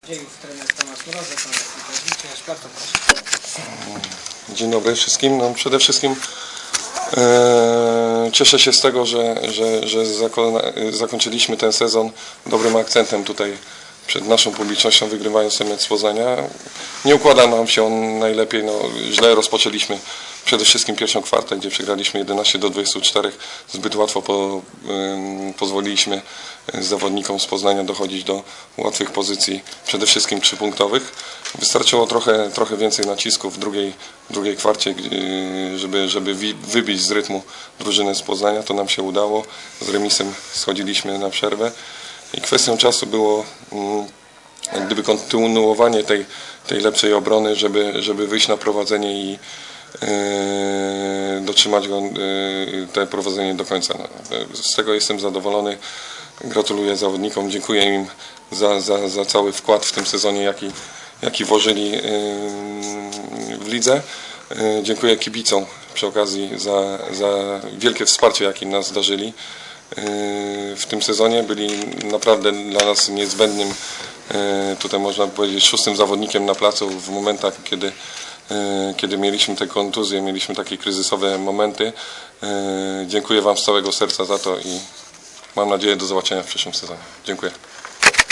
Trener Tomasz Mrozek, bardzo proszę. Dzień dobry wszystkim. No, przede wszystkim cieszę się z tego, że zakończyliśmy ten sezon dobrym akcentem tutaj przed naszą publicznością, wygrywając ten mecz z Poznania. Nie układa nam się on najlepiej. No, źle rozpoczęliśmy przede wszystkim pierwszą kwartę, gdzie przegraliśmy 11-24. Zbyt łatwo pozwoliliśmy zawodnikom z Poznania dochodzić do łatwych pozycji, przede wszystkim 3-punktowych. Wystarczyło trochę więcej nacisku w drugiej kwarcie, żeby wybić z rytmu drużynę z Poznania. To nam się udało. Z remisem schodziliśmy na przerwę. I kwestią czasu było jak gdyby kontynuowanie tej lepszej obrony, żeby wyjść na prowadzenie i dotrzymać te prowadzenie do końca. Z tego jestem zadowolony. Gratuluję zawodnikom, dziękuję im za cały wkład w tym sezonie, jaki włożyli w lidze. Dziękuję kibicom przy okazji za wielkie wsparcie, jakie nas darzyli w tym sezonie. Byli naprawdę dla nas niezbędnym, tutaj można powiedzieć, szóstym zawodnikiem na placu w momentach, kiedy mieliśmy te kontuzje, mieliśmy takie kryzysowe momenty. Dziękuję Wam z całego serca za to i mam nadzieję do zobaczenia w przyszłym sezonie. Dziękuję.